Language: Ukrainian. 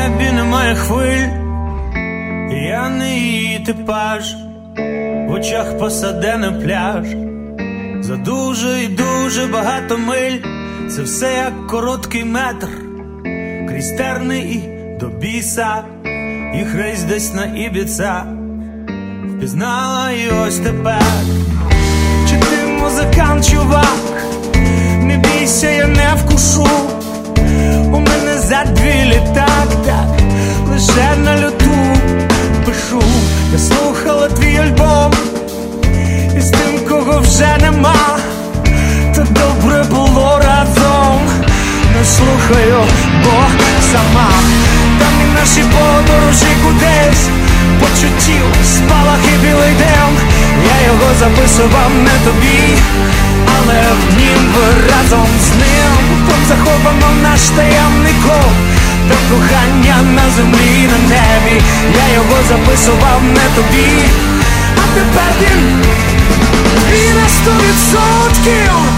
небі немає хвиль, я не її типаж, в очах посадений пляж. За дуже і дуже багато миль, це все як короткий метр, крізь терни і до біса, їх рейс десь на Ібіца. Впізнала і ось тепер. Чи ти музикант, чувак? Не бійся, я не вкушу. У мене за 2 літак, так, лише на льоту пишу. Я слухала твій альбом, і з тим, кого вже нема, то добре було разом. Не слухаю, бо сама. Там і наші подорожі кудись, почуттів, спалахи, білий дим. Я його записував не тобі, але в нім ви разом з ним. Там заховано наш таємний код до кохання на землі і на небі. Я його записував не тобі, а тепер він на 100%.